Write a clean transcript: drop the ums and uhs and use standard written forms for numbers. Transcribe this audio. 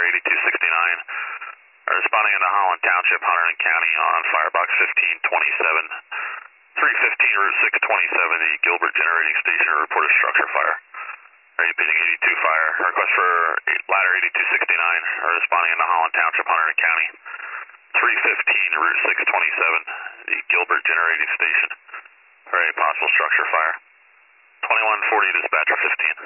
ladder 8269. Responding into Holland Township, Hunterdon County on Firebox 1527. 315 Route 627, the Gilbert Generating Station, reported structure fire. Repeating 82 fire. Request for ladder 8269. Responding into Holland Township, Hunterdon County. 315 Route 627, the Gilbert Generating Station. Possible structure fire. 2140 dispatcher 15.